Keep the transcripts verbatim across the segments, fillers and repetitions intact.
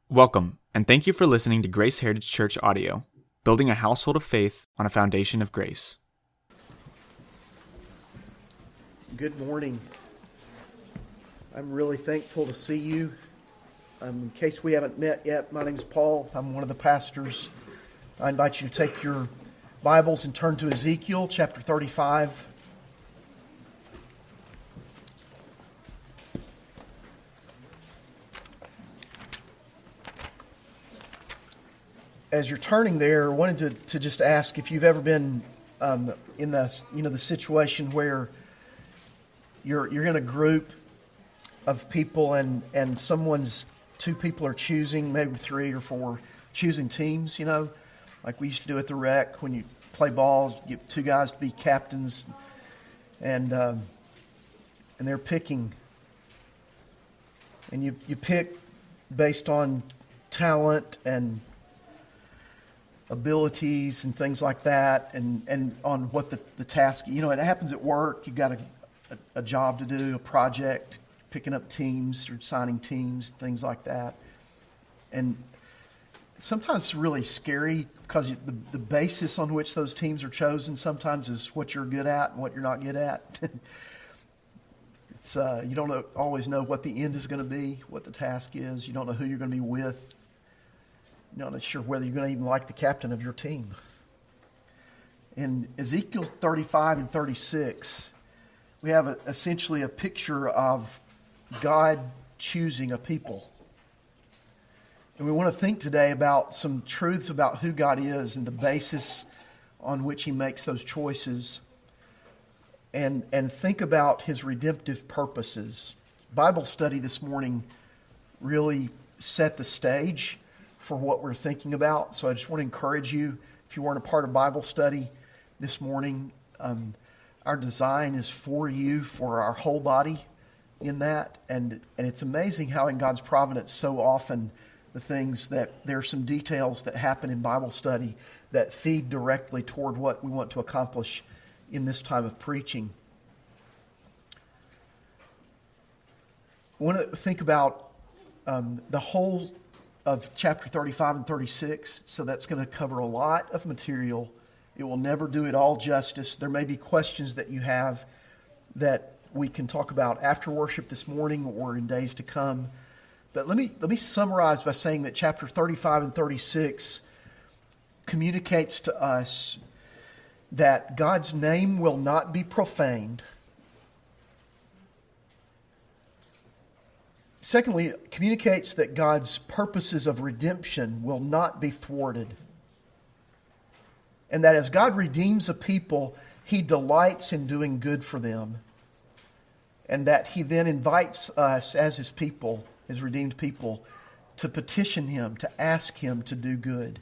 Welcome, and thank you for listening to Grace Heritage Church audio, building a household of faith on a foundation of grace. Good morning. I'm really thankful to see you. Um, in case we haven't met yet, my name is Paul. I'm one of the pastors. I invite you to take your Bibles and turn to Ezekiel chapter thirty-five. As you're turning there, I wanted to, to just ask if you've ever been um, in the you know the situation where you're you're in a group of people and and someone's two people are choosing, maybe three or four, choosing teams. You know, like we used to do at the rec when you play ball, you get two guys to be captains, and um, and they're picking, and you you pick based on talent and abilities and things like that, and, and on what the, the task, you know, it happens at work. You've got a, a, a job to do, a project, picking up teams or signing teams, things like that. And sometimes it's really scary because the, the basis on which those teams are chosen sometimes is what you're good at and what you're not good at. it's uh, you don't know, always know what the end is going to be, what the task is. You don't know who you're going to be with. You're not sure whether you're going to even like the captain of your team. In Ezekiel thirty-five and thirty-six, we have a, essentially a picture of God choosing a people. And we want to think today about some truths about who God is and the basis on which He makes those choices, and, and think about His redemptive purposes. Bible study this morning really set the stage for what we're thinking about. So I just want to encourage you, if you weren't a part of Bible study this morning, um, our design is for you, for our whole body in that. And, and it's amazing how in God's providence so often the things that there are some details that happen in Bible study that feed directly toward what we want to accomplish in this time of preaching. I want to think about um, the whole of chapter thirty-five and thirty-six, so that's going to cover a lot of material. It will never do it all justice. There may be questions that you have that we can talk about after worship this morning or in days to come. But let me let me summarize by saying that chapter thirty-five and thirty-six communicates to us that God's name will not be profaned. Secondly, it communicates that God's purposes of redemption will not be thwarted. And that as God redeems a people, He delights in doing good for them. And that He then invites us as His people, His redeemed people, to petition Him, to ask Him to do good.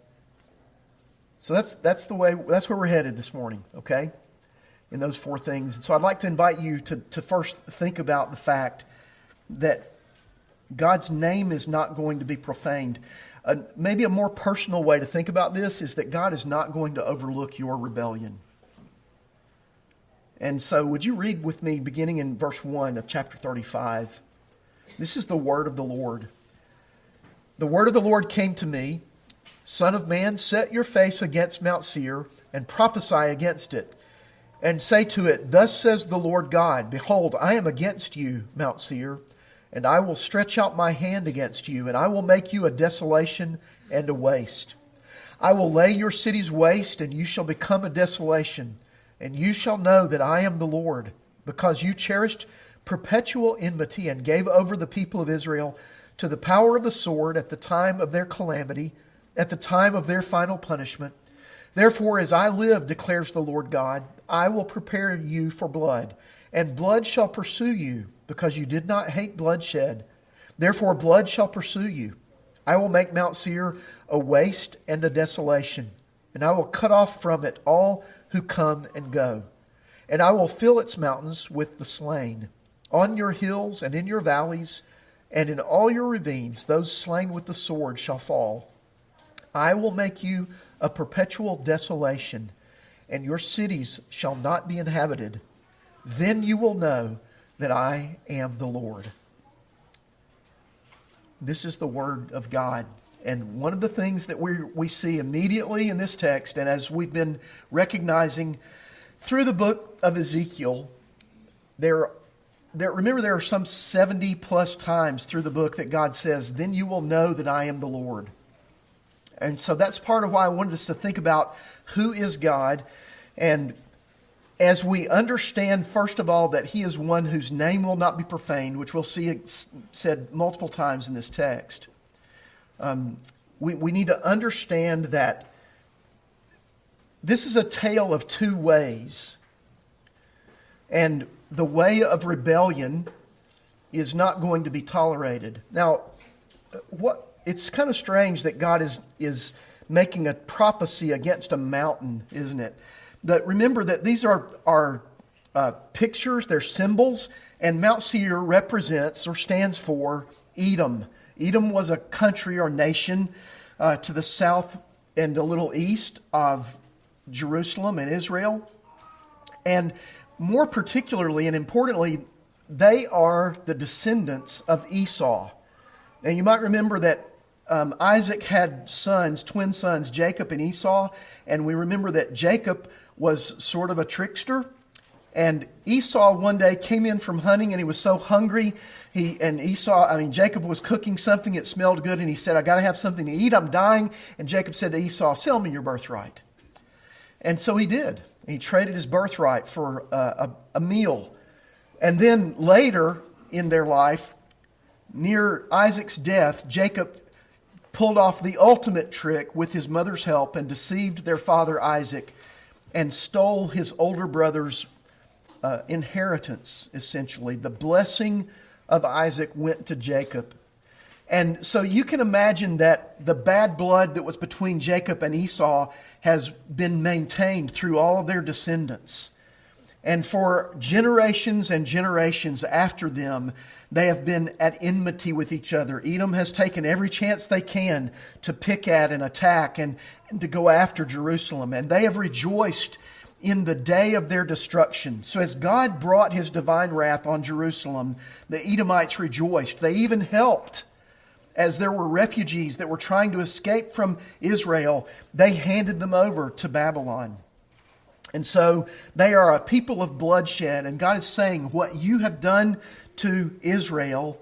So that's that's the way that's where we're headed this morning, okay? In those four things. And so I'd like to invite you to, to first think about the fact that God's name is not going to be profaned. Uh, maybe a more personal way to think about this is that God is not going to overlook your rebellion. And so would you read with me beginning in verse one of chapter thirty-five? This is the word of the Lord. The word of the Lord came to me, Son of man, set your face against Mount Seir and prophesy against it, and say to it, Thus says the Lord God, Behold, I am against you, Mount Seir, and I will stretch out my hand against you, and I will make you a desolation and a waste. I will lay your cities waste, and you shall become a desolation, and you shall know that I am the Lord, because you cherished perpetual enmity and gave over the people of Israel to the power of the sword at the time of their calamity, at the time of their final punishment. Therefore, as I live, declares the Lord God, I will prepare you for blood, and blood shall pursue you, because you did not hate bloodshed. Therefore blood shall pursue you. I will make Mount Seir a waste and a desolation, and I will cut off from it all who come and go. And I will fill its mountains with the slain. On your hills and in your valleys, and in all your ravines, those slain with the sword shall fall. I will make you a perpetual desolation, and your cities shall not be inhabited. Then you will know that I am the Lord. This is the Word of God. And one of the things that we we see immediately in this text, and as we've been recognizing through the book of Ezekiel, there, there remember there are some seventy plus times through the book that God says, "Then you will know that I am the Lord." And so that's part of why I wanted us to think about who is God. And as we understand, first of all, that He is one whose name will not be profaned, which we'll see it said multiple times in this text, um, we, we need to understand that this is a tale of two ways. And the way of rebellion is not going to be tolerated. Now, what it's kind of strange that God is, is making a prophecy against a mountain, isn't it? But remember that these are, are uh, pictures, they're symbols, and Mount Seir represents or stands for Edom. Edom was a country or nation uh, to the south and a little east of Jerusalem and Israel. And more particularly and importantly, they are the descendants of Esau. Now you might remember that Um, Isaac had sons, twin sons, Jacob and Esau, and we remember that Jacob was sort of a trickster, and Esau one day came in from hunting and he was so hungry, he and Esau, I mean Jacob was cooking something that smelled good, and he said, "I got to have something to eat, I'm dying," and Jacob said to Esau, "Sell me your birthright." And so he did. He traded his birthright for a, a, a meal. And then later in their life, near Isaac's death, Jacob pulled off the ultimate trick with his mother's help and deceived their father Isaac and stole his older brother's uh, inheritance, essentially. The blessing of Isaac went to Jacob. And so you can imagine that the bad blood that was between Jacob and Esau has been maintained through all of their descendants. And for generations and generations after them, they have been at enmity with each other. Edom has taken every chance they can to pick at and attack and, and to go after Jerusalem. And they have rejoiced in the day of their destruction. So as God brought His divine wrath on Jerusalem, the Edomites rejoiced. They even helped. As there were refugees that were trying to escape from Israel, they handed them over to Babylon. And so they are a people of bloodshed. And God is saying, what you have done to Israel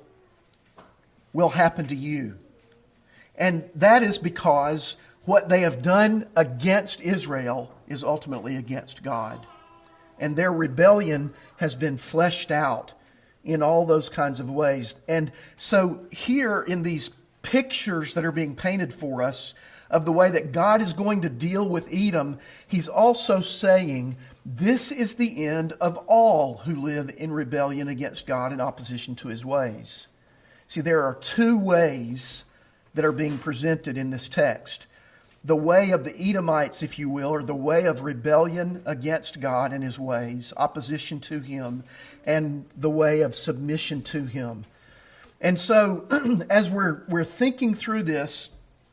will happen to you. And that is because what they have done against Israel is ultimately against God. And their rebellion has been fleshed out in all those kinds of ways. And so here in these pictures that are being painted for us of the way that God is going to deal with Edom, He's also saying this is the end of all who live in rebellion against God in opposition to His ways. See, there are two ways that are being presented in this text. The way of the Edomites, if you will, or the way of rebellion against God and His ways, opposition to Him, and the way of submission to Him. And so, as we're, we're thinking through this,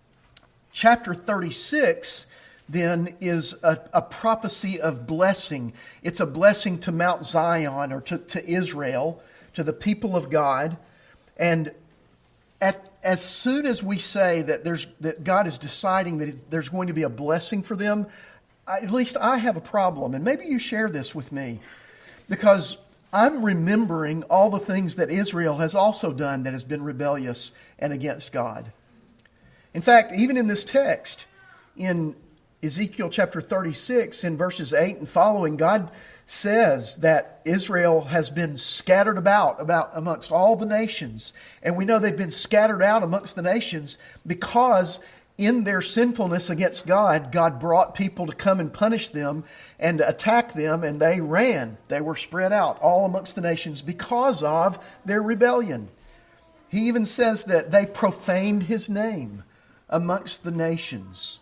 chapter thirty-six then is a, a prophecy of blessing. It's a blessing to Mount Zion, or to, to Israel, to the people of God. And at, as soon as we say that there's that God is deciding that there's going to be a blessing for them, I, at least I have a problem. And maybe you share this with me, because I'm remembering all the things that Israel has also done that has been rebellious and against God. In fact, even in this text, in Ezekiel chapter thirty-six, in verses eight and following, God says that Israel has been scattered about, about amongst all the nations. And we know they've been scattered out amongst the nations because in their sinfulness against God, God brought people to come and punish them and attack them, and they ran. They were spread out all amongst the nations because of their rebellion. He even says that they profaned His name amongst the nations.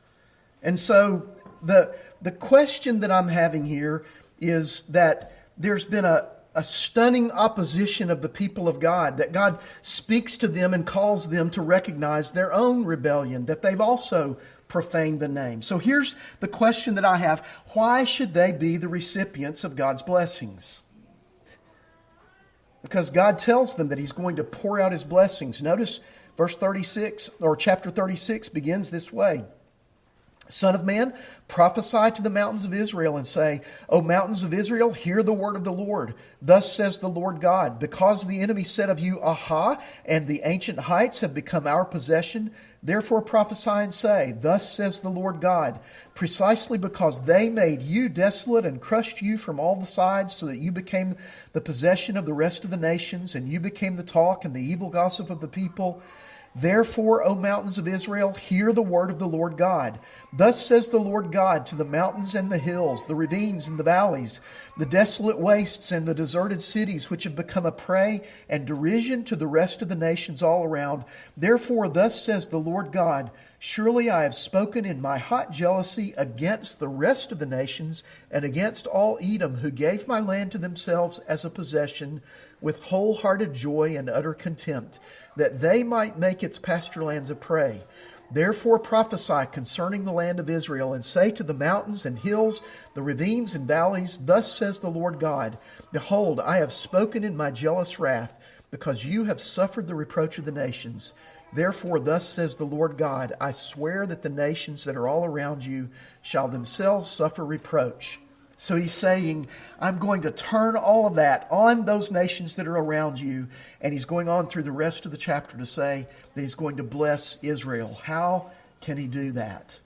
And so the, the question that I'm having here is that there's been a, a stunning opposition of the people of God, that God speaks to them and calls them to recognize their own rebellion, that they've also profaned the name. So here's the question that I have. Why should they be the recipients of God's blessings? because God tells them that He's going to pour out His blessings. Notice verse thirty-six, or chapter thirty-six begins this way. Son of man, prophesy to the mountains of Israel and say, O mountains of Israel, hear the word of the Lord. Thus says the Lord God, because the enemy said of you, Aha, and the ancient heights have become our possession, therefore prophesy and say, Thus says the Lord God, precisely because they made you desolate and crushed you from all the sides, so that you became the possession of the rest of the nations, and you became the talk and the evil gossip of the people. Therefore, O mountains of Israel, hear the word of the Lord God. Thus says the Lord God to the mountains and the hills, the ravines and the valleys, the desolate wastes and the deserted cities, which have become a prey and derision to the rest of the nations all around. Therefore, thus says the Lord God, surely I have spoken in my hot jealousy against the rest of the nations and against all Edom, who gave my land to themselves as a possession, with wholehearted joy and utter contempt, that they might make its pasture lands a prey. Therefore prophesy concerning the land of Israel, and say to the mountains and hills, the ravines and valleys, Thus says the Lord God, Behold, I have spoken in my jealous wrath, because you have suffered the reproach of the nations. Therefore thus says the Lord God, I swear that the nations that are all around you shall themselves suffer reproach. So he's saying, I'm going to turn all of that on those nations that are around you. And he's going on through the rest of the chapter to say that he's going to bless Israel. How can he do that?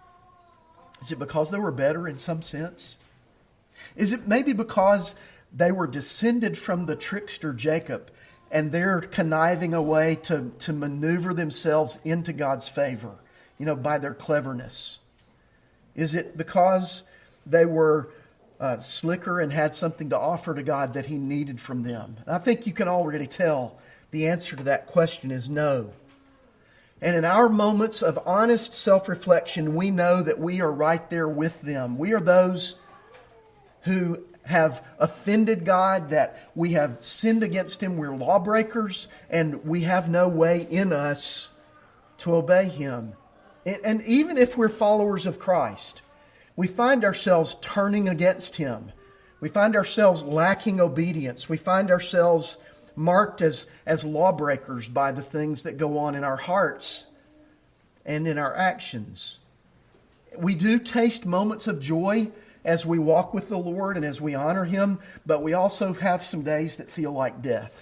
Is it because they were better in some sense? Is it maybe because they were descended from the trickster Jacob, and they're conniving a way to, to maneuver themselves into God's favor, you know, by their cleverness? Is it because they were uh, slicker and had something to offer to God that He needed from them? And I think you can already tell the answer to that question is no. And in our moments of honest self-reflection, we know that we are right there with them. We are those who have offended God, that we have sinned against Him. We're lawbreakers, and we have no way in us to obey Him. And even if we're followers of Christ, we find ourselves turning against Him. We find ourselves lacking obedience. We find ourselves marked as, as lawbreakers by the things that go on in our hearts and in our actions. We do taste moments of joy as we walk with the Lord and as we honor Him, but we also have some days that feel like death.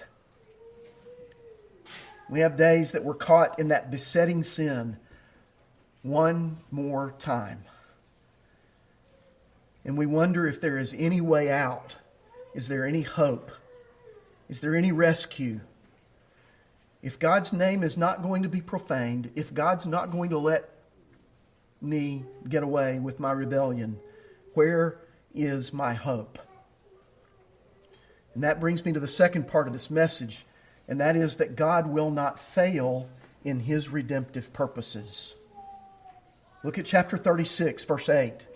We have days that we're caught in that besetting sin one more time. And we wonder if there is any way out. Is there any hope? Is there any rescue? If God's name is not going to be profaned, if God's not going to let me get away with my rebellion, where is my hope? And that brings me to the second part of this message, and that is that God will not fail in His redemptive purposes. Look at chapter thirty-six, verse eight.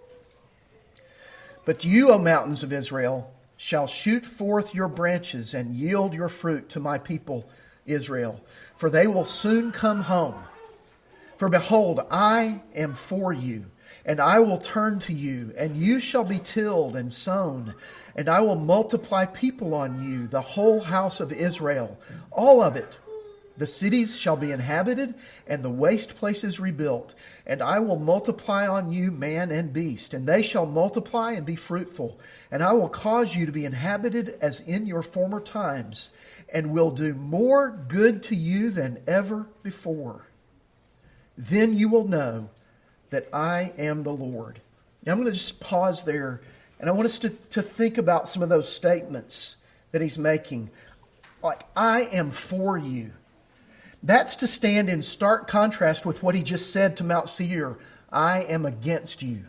But you, O mountains of Israel, shall shoot forth your branches and yield your fruit to my people Israel, for they will soon come home. For behold, I am for you, and I will turn to you, and you shall be tilled and sown, and I will multiply people on you, the whole house of Israel, all of it. The cities shall be inhabited, and the waste places rebuilt, and I will multiply on you man and beast, and they shall multiply and be fruitful, and I will cause you to be inhabited as in your former times, and will do more good to you than ever before. Then you will know that I am the Lord. Now I'm going to just pause there, and I want us to, to think about some of those statements that he's making. Like, I am for you. That's to stand in stark contrast with what he just said to Mount Seir. I am against you.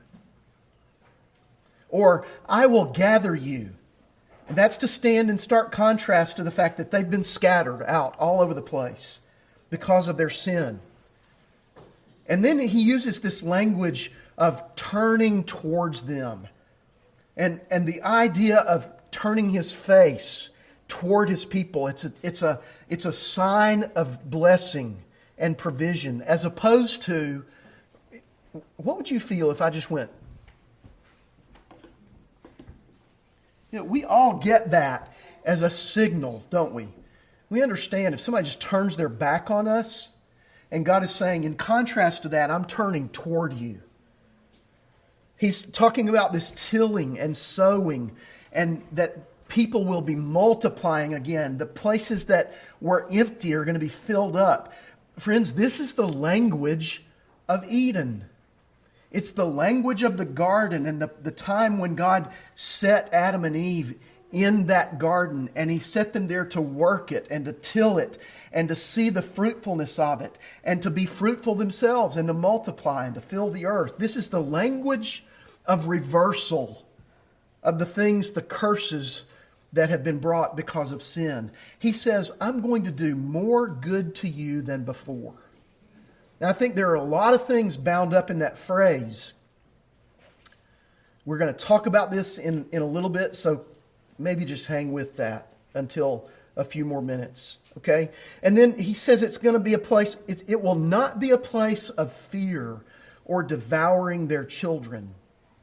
Or, I will gather you. And that's to stand in stark contrast to the fact that they've been scattered out all over the place because of their sin. And then he uses this language of turning towards them. And, and the idea of turning his face toward his people, it's a, it's a, it's a sign of blessing and provision, as opposed to, what would you feel if I just went? You know, we all get that as a signal, don't we? We understand if somebody just turns their back on us, and God is saying, in contrast to that, I'm turning toward you. He's talking about this tilling and sowing, and that people will be multiplying again. The places that were empty are going to be filled up. Friends, this is the language of Eden. It's the language of the garden and the, the time when God set Adam and Eve in that garden, and He set them there to work it and to till it and to see the fruitfulness of it and to be fruitful themselves and to multiply and to fill the earth. This is the language of reversal of the things, the curses that have been brought because of sin. He says, I'm going to do more good to you than before. Now, I think there are a lot of things bound up in that phrase. We're going to talk about this in, in a little bit, so maybe just hang with that until a few more minutes, okay? And then he says it's going to be a place, it, it will not be a place of fear or devouring their children.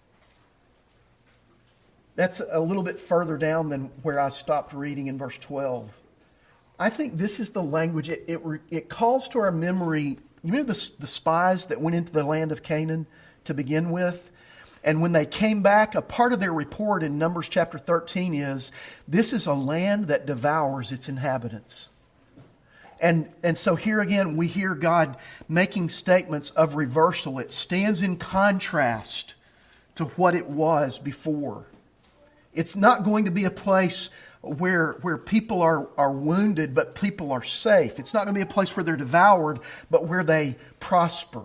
That's a little bit further down than where I stopped reading in verse twelve. I think this is the language, it, it, it calls to our memory. You remember the, the spies that went into the land of Canaan to begin with? And when they came back, a part of their report in Numbers chapter thirteen is, this is a land that devours its inhabitants. And, and so here again, we hear God making statements of reversal. It stands in contrast to what it was before. It's not going to be a place where, where people are, are wounded, but people are safe. It's not going to be a place where they're devoured, but where they prosper.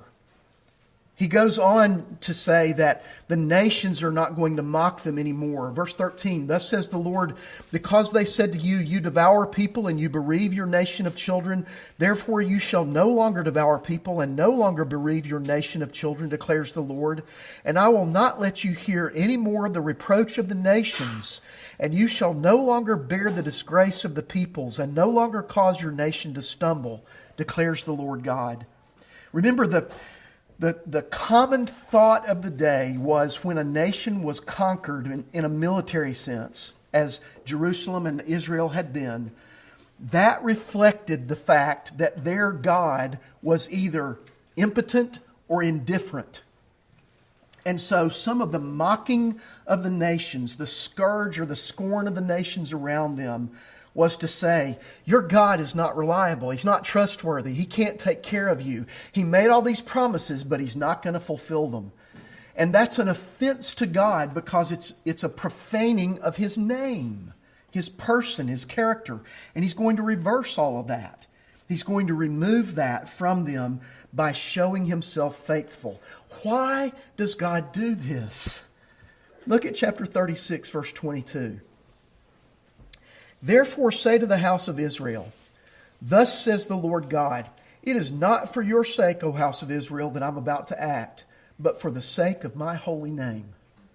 He goes on to say that the nations are not going to mock them anymore. Verse thirteen, thus says the Lord, because they said to you, you devour people and you bereave your nation of children, therefore you shall no longer devour people and no longer bereave your nation of children, declares the Lord. And I will not let you hear any more of the reproach of the nations, and you shall no longer bear the disgrace of the peoples and no longer cause your nation to stumble, declares the Lord God. Remember, the The, the common thought of the day was when a nation was conquered in, in a military sense, as Jerusalem and Israel had been, that reflected the fact that their God was either impotent or indifferent. And so some of the mocking of the nations, the scourge or the scorn of the nations around them, was to say, your God is not reliable. He's not trustworthy. He can't take care of you. He made all these promises, but He's not going to fulfill them. And that's an offense to God because it's, it's a profaning of His name, His person, His character. And He's going to reverse all of that. He's going to remove that from them by showing Himself faithful. Why does God do this? Look at chapter thirty-six, verse twenty-two. Therefore say to the house of Israel, thus says the Lord God, it is not for your sake, O house of Israel, that I'm about to act, but for the sake of my holy name.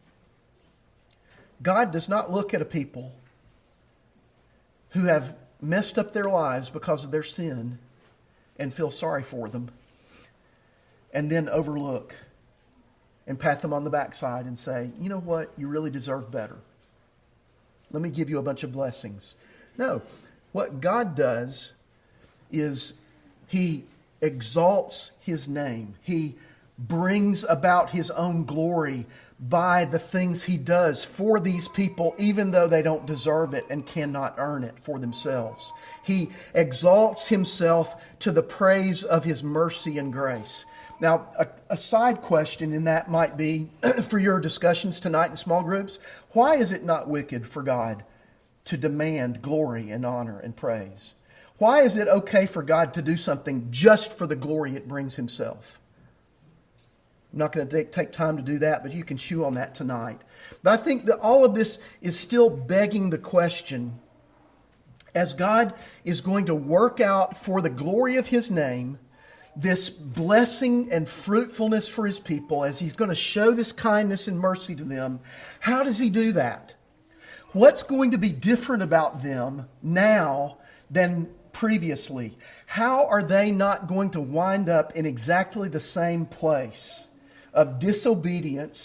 God does not look at a people who have messed up their lives because of their sin and feel sorry for them and then overlook and pat them on the backside and say, you know what, you really deserve better. Let me give you a bunch of blessings. No, what God does is He exalts His name. He brings about His own glory by the things He does for these people, even though they don't deserve it and cannot earn it for themselves. He exalts Himself to the praise of His mercy and grace. Now, a, a side question in that might be, for your discussions tonight in small groups, why is it not wicked for God to demand glory and honor and praise? Why is it okay for God to do something just for the glory it brings Himself? I'm not going to take, take time to do that, but you can chew on that tonight. But I think that all of this is still begging the question, as God is going to work out for the glory of His name, this blessing and fruitfulness for His people, as He's going to show this kindness and mercy to them, how does He do that? What's going to be different about them now than previously? How are they not going to wind up in exactly the same place of disobedience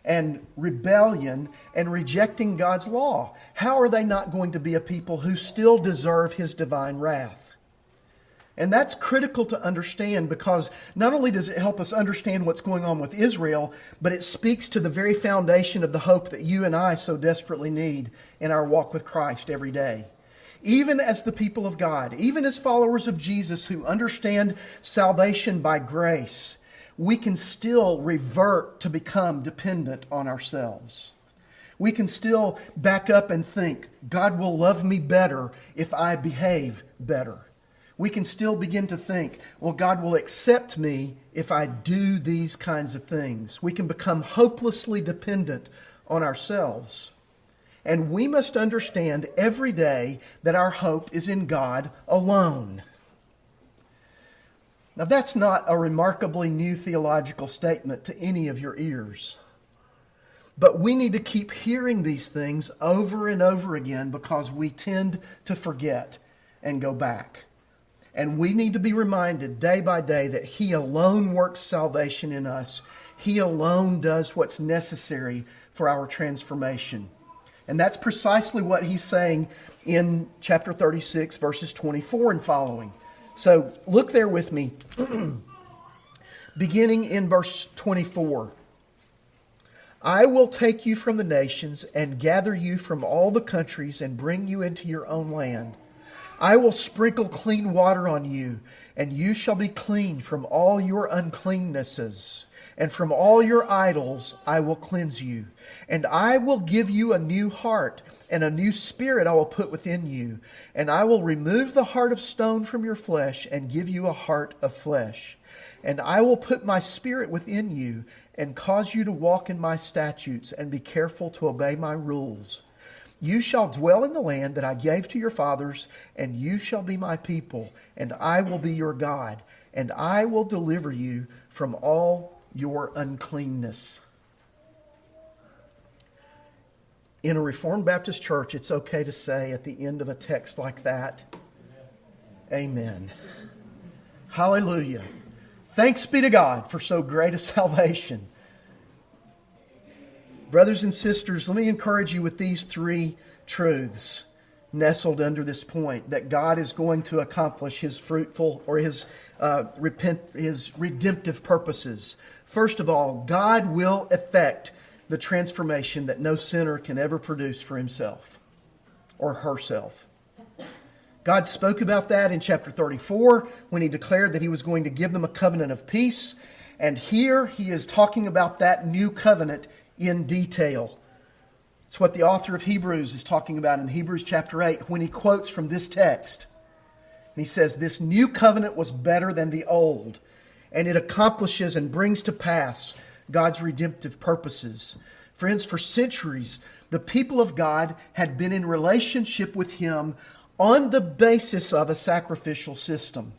and rebellion and rejecting God's law. How are they not going to be a people who still deserve His divine wrath? And that's critical to understand, because not only does it help us understand what's going on with Israel, but it speaks to the very foundation of the hope that you and I so desperately need in our walk with Christ every day. Even as the people of God, even as followers of Jesus who understand salvation by grace, we can still revert to become dependent on ourselves. We can still back up and think, God will love me better if I behave better. We can still begin to think, well, God will accept me if I do these kinds of things. We can become hopelessly dependent on ourselves. And we must understand every day that our hope is in God alone. Now, that's not a remarkably new theological statement to any of your ears. But we need to keep hearing these things over and over again, because we tend to forget and go back. And we need to be reminded day by day that He alone works salvation in us. He alone does what's necessary for our transformation. And that's precisely what He's saying in chapter thirty-six, verses twenty-four and following. So look there with me, beginning in verse twenty-four. I will take you from the nations and gather you from all the countries and bring you into your own land. I will sprinkle clean water on you, and you shall be clean from all your uncleannesses. And from all your idols I will cleanse you. And I will give you a new heart, and a new spirit I will put within you. And I will remove the heart of stone from your flesh, and give you a heart of flesh. And I will put my spirit within you, and cause you to walk in my statutes, and be careful to obey my rules. You shall dwell in the land that I gave to your fathers, and you shall be my people, and I will be your God, and I will deliver you from all your uncleanness. In a Reformed Baptist church, it's okay to say at the end of a text like that, Amen. Hallelujah. Thanks be to God for so great a salvation. Brothers and sisters, let me encourage you with these three truths nestled under this point, that God is going to accomplish His fruitful or His uh, repent, His redemptive purposes. First of all, God will effect the transformation that no sinner can ever produce for himself or herself. God spoke about that in chapter thirty-four when He declared that He was going to give them a covenant of peace. And here He is talking about that new covenant in detail. It's what the author of Hebrews is talking about in Hebrews chapter eight when he quotes from this text. And he says, this new covenant was better than the old, and it accomplishes and brings to pass God's redemptive purposes. Friends, for centuries, the people of God had been in relationship with Him on the basis of a sacrificial system.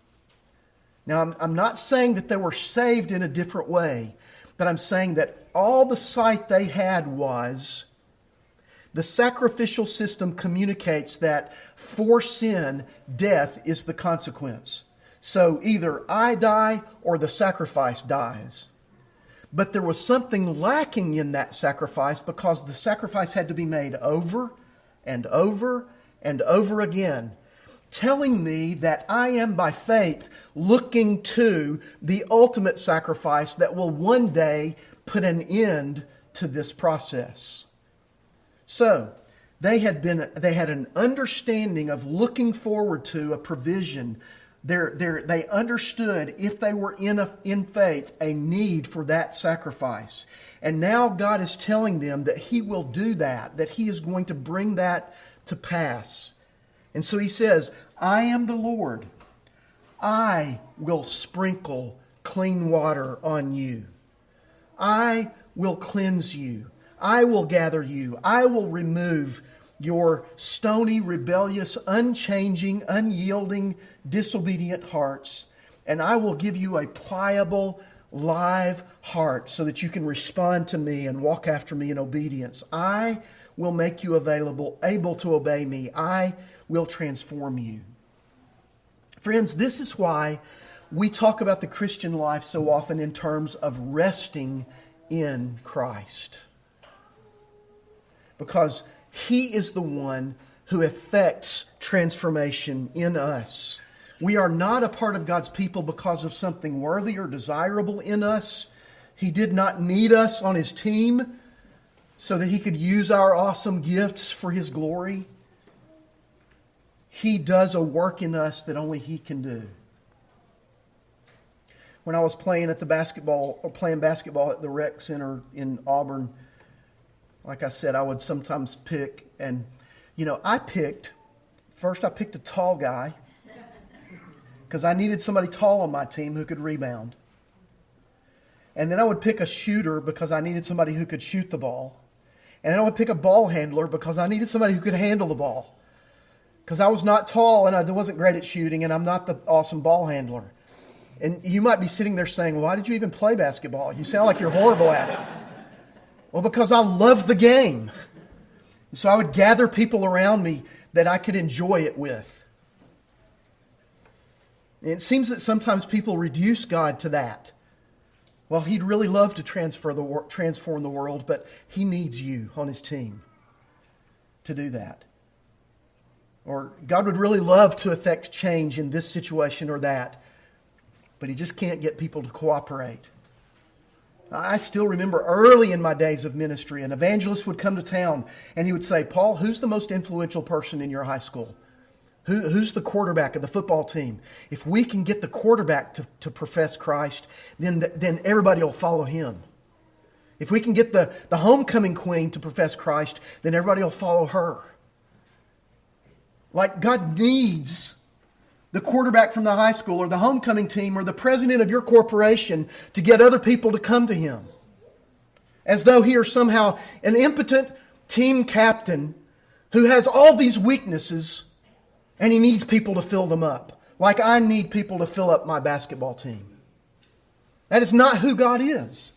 Now, I'm, I'm not saying that they were saved in a different way, but I'm saying that all the sight they had was the sacrificial system communicates that for sin, death is the consequence. So either I die or the sacrifice dies. But there was something lacking in that sacrifice because the sacrifice had to be made over and over and over again, telling me that I am by faith looking to the ultimate sacrifice that will one day put an end to this process. So, they had been they had an understanding of looking forward to a provision. They're, they're, they understood, if they were in, a, in faith, a need for that sacrifice. And now God is telling them that He will do that, that He is going to bring that to pass. And so He says, I am the Lord. I will sprinkle clean water on you. I will cleanse you. I will gather you. I will remove your stony, rebellious, unchanging, unyielding, disobedient hearts. And I will give you a pliable, live heart so that you can respond to me and walk after me in obedience. I will make you available, able to obey me. I will transform you. Friends, this is why we talk about the Christian life so often in terms of resting in Christ. Because He is the one who effects transformation in us. We are not a part of God's people because of something worthy or desirable in us. He did not need us on His team so that He could use our awesome gifts for His glory. He does a work in us that only He can do. When I was playing at the basketball, or playing basketball at the rec center in Auburn, like I said, I would sometimes pick, and you know, I picked, first I picked a tall guy, because I needed somebody tall on my team who could rebound. And then I would pick a shooter because I needed somebody who could shoot the ball. And then I would pick a ball handler because I needed somebody who could handle the ball. Because I was not tall and I wasn't great at shooting, and I'm not the awesome ball handler. And you might be sitting there saying, why did you even play basketball? You sound like you're horrible at it. Well, because I love the game. So I would gather people around me that I could enjoy it with. And it seems that sometimes people reduce God to that. Well, He'd really love to transfer the transform the world, but He needs you on His team to do that. Or God would really love to effect change in this situation or that, but He just can't get people to cooperate. I still remember early in my days of ministry, an evangelist would come to town and he would say, Paul, who's the most influential person in your high school? Who, who's the quarterback of the football team? If we can get the quarterback to, to profess Christ, then, the, then everybody will follow him. If we can get the, the homecoming queen to profess Christ, then everybody will follow her. Like God needs the quarterback from the high school or the homecoming team or the president of your corporation to get other people to come to Him. As though He are somehow an impotent team captain who has all these weaknesses and He needs people to fill them up. Like I need people to fill up my basketball team. That is not who God is.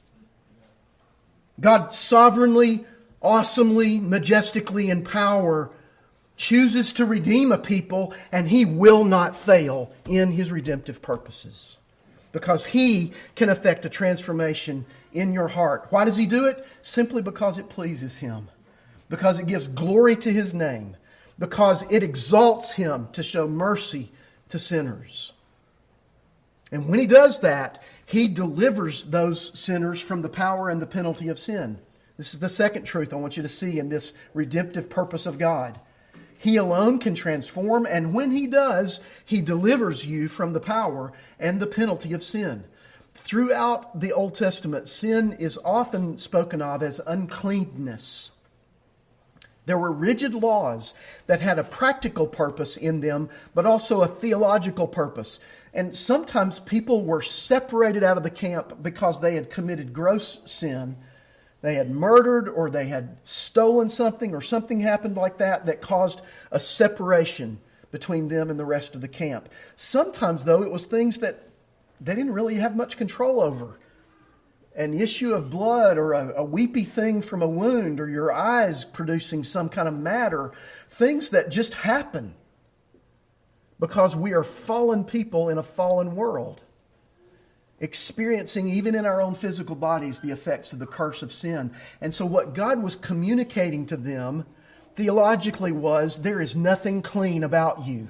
God sovereignly, awesomely, majestically in power chooses to redeem a people, and He will not fail in His redemptive purposes. Because He can effect a transformation in your heart. Why does He do it? Simply because it pleases Him. Because it gives glory to His name. Because it exalts Him to show mercy to sinners. And when He does that, He delivers those sinners from the power and the penalty of sin. This is the second truth I want you to see in this redemptive purpose of God. He alone can transform, and when He does, He delivers you from the power and the penalty of sin. Throughout the Old Testament, sin is often spoken of as uncleanness. There were rigid laws that had a practical purpose in them, but also a theological purpose. And sometimes people were separated out of the camp because they had committed gross sin. They had murdered or they had stolen something or something happened like that that caused a separation between them and the rest of the camp. Sometimes, though, it was things that they didn't really have much control over. An issue of blood or a, a weepy thing from a wound or your eyes producing some kind of matter. Things that just happen because we are fallen people in a fallen world, experiencing even in our own physical bodies the effects of the curse of sin. And so what God was communicating to them theologically was, there is nothing clean about you.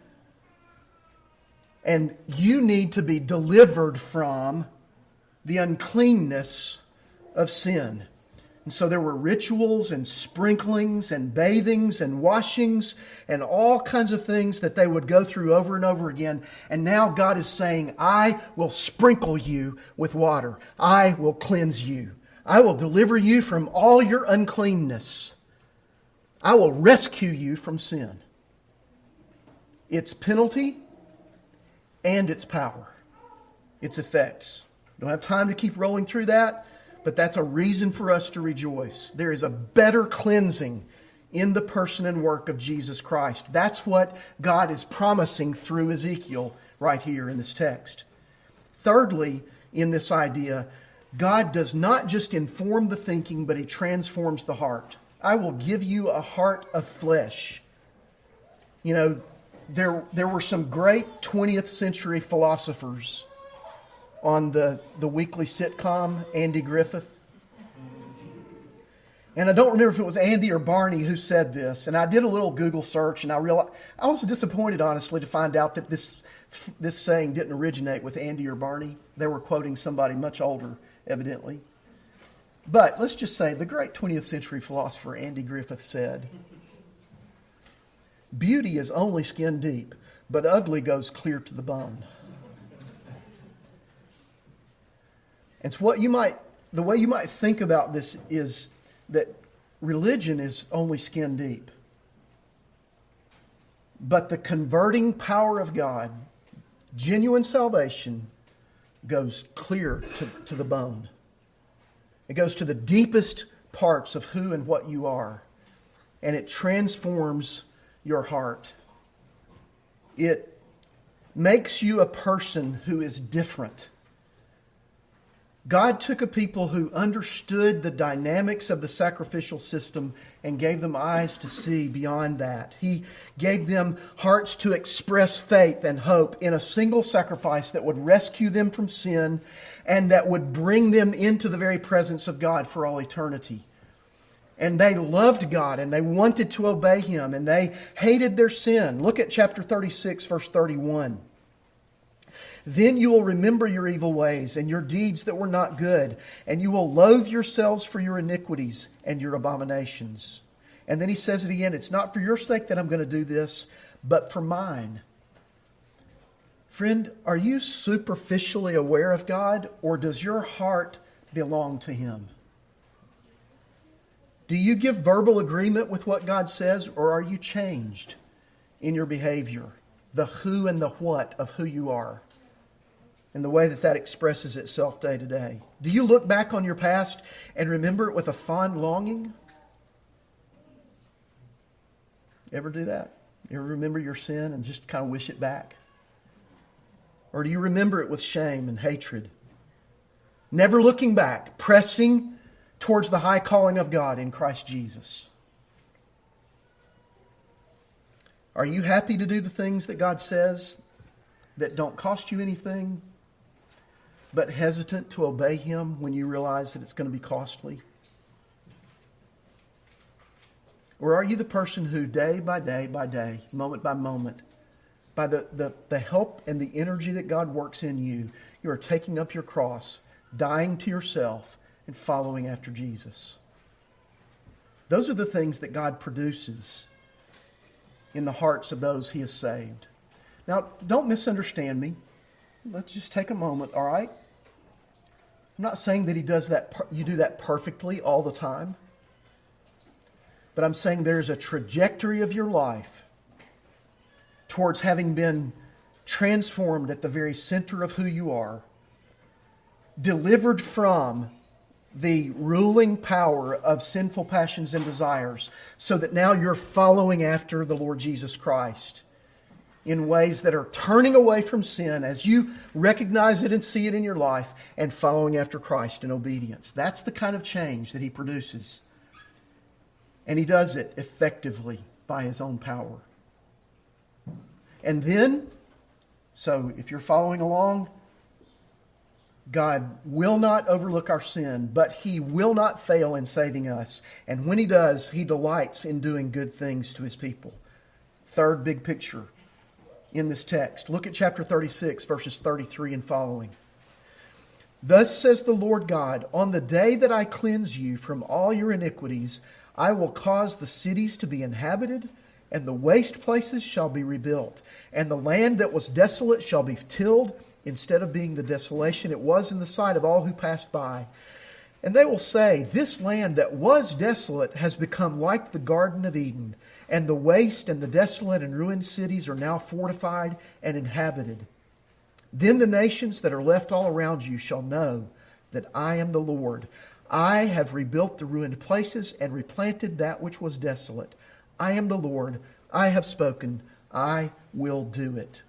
And you need to be delivered from the uncleanness of sin. And so there were rituals and sprinklings and bathings and washings and all kinds of things that they would go through over and over again. And now God is saying, I will sprinkle you with water. I will cleanse you. I will deliver you from all your uncleanness. I will rescue you from sin. Its penalty and its power. Its effects. Don't have time to keep rolling through that, but that's a reason for us to rejoice. There is a better cleansing in the person and work of Jesus Christ. That's what God is promising through Ezekiel right here in this text. Thirdly, in this idea, God does not just inform the thinking, but He transforms the heart. I will give you a heart of flesh. You know, there, there were some great twentieth century philosophers on the, the weekly sitcom, Andy Griffith. And I don't remember if it was Andy or Barney who said this. And I did a little Google search, and I realized I was disappointed, honestly, to find out that this this saying didn't originate with Andy or Barney. They were quoting somebody much older, evidently. But let's just say the great twentieth century philosopher Andy Griffith said, "Beauty is only skin deep, but ugly goes clear to the bone." And so what you might, the way you might think about this is that religion is only skin deep. But the converting power of God, genuine salvation, goes clear to, to the bone. It goes to the deepest parts of who and what you are. And it transforms your heart. It makes you a person who is different. God took a people who understood the dynamics of the sacrificial system and gave them eyes to see beyond that. He gave them hearts to express faith and hope in a single sacrifice that would rescue them from sin and that would bring them into the very presence of God for all eternity. And they loved God and they wanted to obey Him and they hated their sin. Look at chapter thirty-six, verse thirty-one. Then you will remember your evil ways and your deeds that were not good, and you will loathe yourselves for your iniquities and your abominations. And then he says it again, it's not for your sake that I'm going to do this, but for mine. Friend, are you superficially aware of God, or does your heart belong to Him? Do you give verbal agreement with what God says, or are you changed in your behavior? The who and the what of who you are. And the way that that expresses itself day to day. Do you look back on your past and remember it with a fond longing? Ever do that? You ever remember your sin and just kind of wish it back? Or do you remember it with shame and hatred? Never looking back, pressing towards the high calling of God in Christ Jesus. Are you happy to do the things that God says that don't cost you anything, but hesitant to obey Him when you realize that it's going to be costly? Or are you the person who day by day by day, moment by moment, by the, the, the help and the energy that God works in you, you are taking up your cross, dying to yourself, and following after Jesus? Those are the things that God produces in the hearts of those He has saved. Now, don't misunderstand me. Let's just take a moment, all right? I'm not saying that he does that, you do that perfectly all the time. But I'm saying there's a trajectory of your life towards having been transformed at the very center of who you are, delivered from the ruling power of sinful passions and desires, so that now you're following after the Lord Jesus Christ in ways that are turning away from sin as you recognize it and see it in your life, and following after Christ in obedience. That's the kind of change that He produces. And He does it effectively by His own power. And then, so if you're following along, God will not overlook our sin, but He will not fail in saving us. And when He does, He delights in doing good things to His people. Third big picture in this text. Look at chapter thirty-six, verses thirty-three and following. Thus says the Lord God, on the day that I cleanse you from all your iniquities, I will cause the cities to be inhabited, and the waste places shall be rebuilt, and the land that was desolate shall be tilled, instead of being the desolation it was in the sight of all who passed by. And they will say, this land that was desolate has become like the Garden of Eden, and the waste and the desolate and ruined cities are now fortified and inhabited. Then the nations that are left all around you shall know that I am the Lord. I have rebuilt the ruined places and replanted that which was desolate. I am the Lord. I have spoken. I will do it.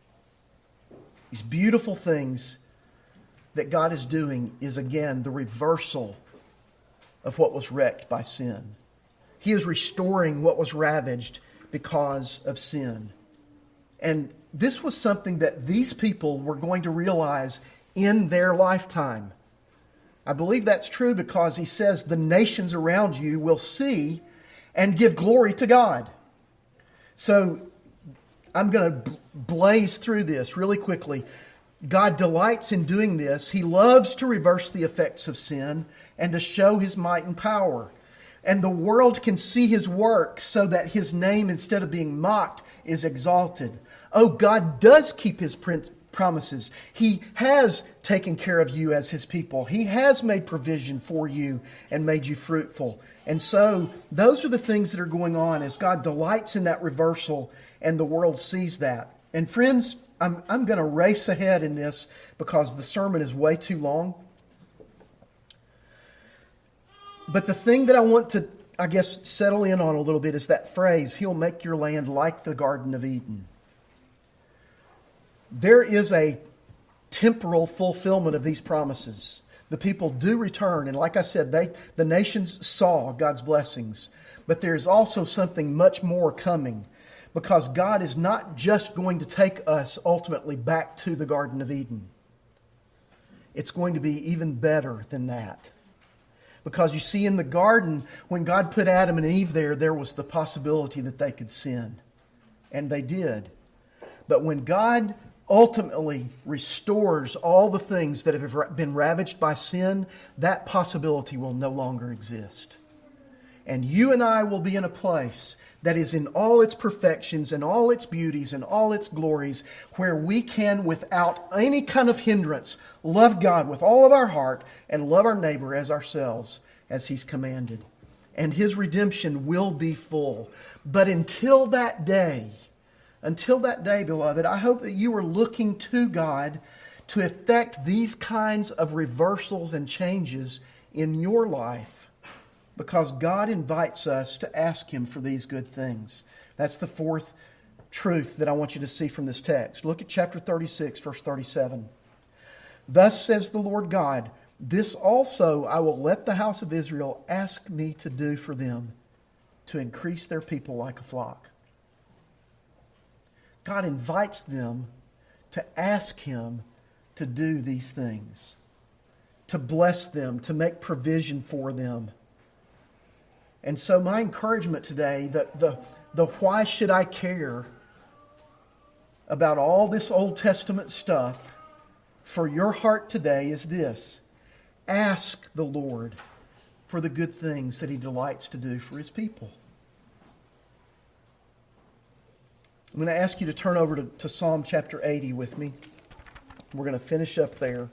These beautiful things that God is doing is, again, the reversal of what was wrecked by sin. He is restoring what was ravaged because of sin. And this was something that these people were going to realize in their lifetime. I believe that's true because he says the nations around you will see and give glory to God. So I'm going to blaze through this really quickly. God delights in doing this. He loves to reverse the effects of sin and to show His might and power. And the world can see His work so that His name, instead of being mocked, is exalted. Oh, God does keep His promises. He has taken care of you as His people. He has made provision for you and made you fruitful. And so those are the things that are going on as God delights in that reversal and the world sees that. And friends, I'm, I'm going to race ahead in this because the sermon is way too long. But the thing that I want to, I guess, settle in on a little bit is that phrase, He'll make your land like the Garden of Eden. There is a temporal fulfillment of these promises. The people do return, and like I said, they the nations saw God's blessings. But there's also something much more coming, because God is not just going to take us ultimately back to the Garden of Eden. It's going to be even better than that. Because you see, in the garden, when God put Adam and Eve there, there was the possibility that they could sin. And they did. But when God ultimately restores all the things that have been ravaged by sin, that possibility will no longer exist. And you and I will be in a place that is in all its perfections and all its beauties and all its glories, where we can, without any kind of hindrance, love God with all of our heart and love our neighbor as ourselves, as He's commanded. And His redemption will be full. But until that day, until that day, beloved, I hope that you are looking to God to effect these kinds of reversals and changes in your life, because God invites us to ask Him for these good things. That's the fourth truth that I want you to see from this text. Look at chapter thirty-six, verse thirty-seven. Thus says the Lord God, this also I will let the house of Israel ask me to do for them, to increase their people like a flock. God invites them to ask Him to do these things, to bless them, to make provision for them. And so my encouragement today, the, the, the why should I care about all this Old Testament stuff for your heart today is this. Ask the Lord for the good things that He delights to do for His people. I'm going to ask you to turn over to, to Psalm chapter eighty with me. We're going to finish up there.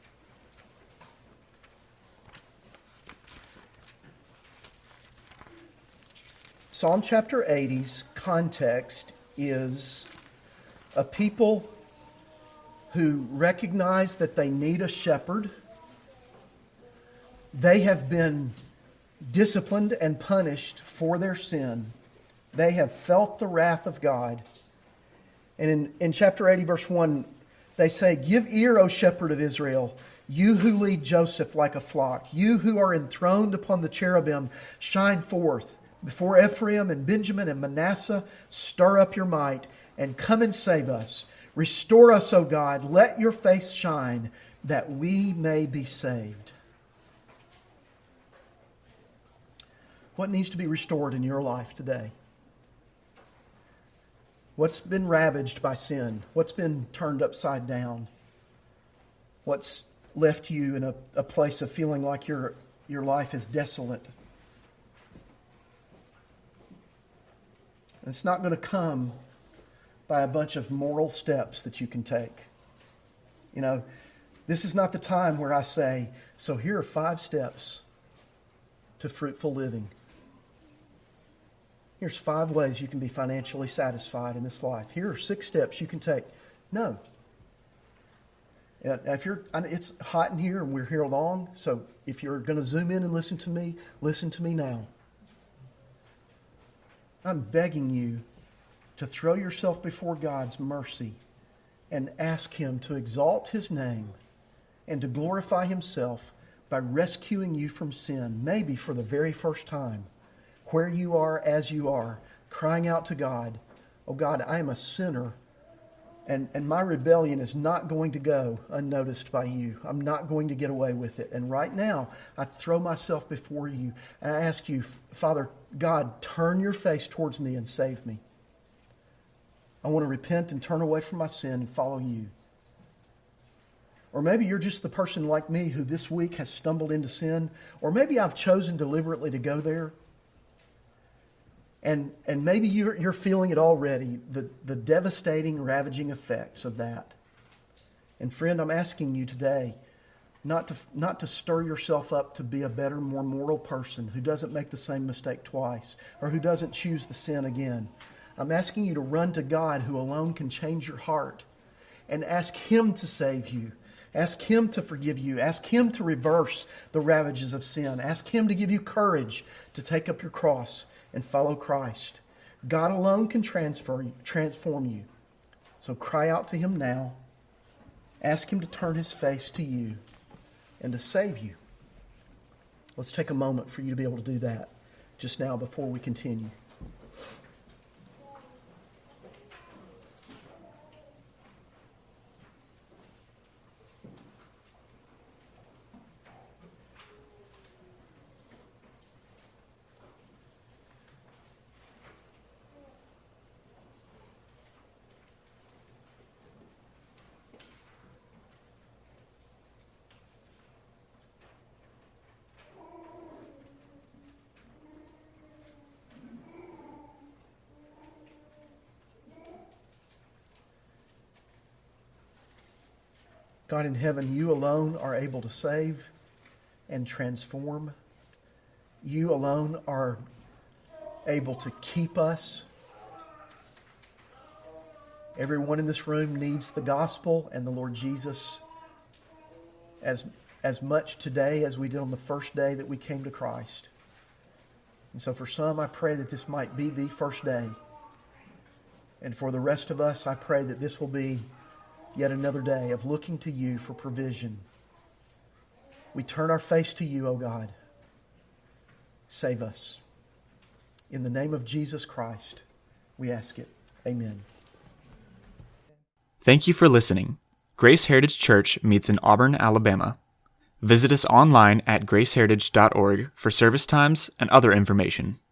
Psalm chapter eighty's context is a people who recognize that they need a shepherd. They have been disciplined and punished for their sin. They have felt the wrath of God. And in, in chapter eighty, verse one, they say, give ear, O shepherd of Israel, you who lead Joseph like a flock, you who are enthroned upon the cherubim, shine forth. Before Ephraim and Benjamin and Manasseh, stir up your might and come and save us. Restore us, O God. Let your face shine that we may be saved. What needs to be restored in your life today? What's been ravaged by sin? What's been turned upside down? What's left you in a, a place of feeling like your, your life is desolate? It's not going to come by a bunch of moral steps that you can take. You know, this is not the time where I say, so here are five steps to fruitful living. Here's five ways you can be financially satisfied in this life. Here are six steps you can take. No. If you're, it's hot in here and we're here long, so if you're going to zoom in and listen to me, listen to me now. I'm begging you to throw yourself before God's mercy and ask Him to exalt His name and to glorify Himself by rescuing you from sin, maybe for the very first time, where you are as you are, crying out to God, oh God, I am a sinner And, and my rebellion is not going to go unnoticed by you. I'm not going to get away with it. And right now, I throw myself before you and I ask you, Father God, turn your face towards me and save me. I want to repent and turn away from my sin and follow you. Or maybe you're just the person like me who this week has stumbled into sin. Or maybe I've chosen deliberately to go there. And and maybe you're, you're feeling it already, the, the devastating, ravaging effects of that. And friend, I'm asking you today not to, not to stir yourself up to be a better, more moral person who doesn't make the same mistake twice or who doesn't choose the sin again. I'm asking you to run to God who alone can change your heart and ask Him to save you. Ask Him to forgive you. Ask Him to reverse the ravages of sin. Ask Him to give you courage to take up your cross and follow Christ. God alone can transfer you, transform you. So cry out to Him now. Ask Him to turn His face to you and to save you. Let's take a moment for you to be able to do that just now before we continue. God in heaven, you alone are able to save and transform. You alone are able to keep us. Everyone in this room needs the gospel and the Lord Jesus as, as much today as we did on the first day that we came to Christ. And so for some, I pray that this might be the first day. And for the rest of us, I pray that this will be yet another day of looking to you for provision. We turn our face to you, O God. Save us. In the name of Jesus Christ, we ask it. Amen. Thank you for listening. Grace Heritage Church meets in Auburn, Alabama. Visit us online at grace heritage dot org for service times and other information.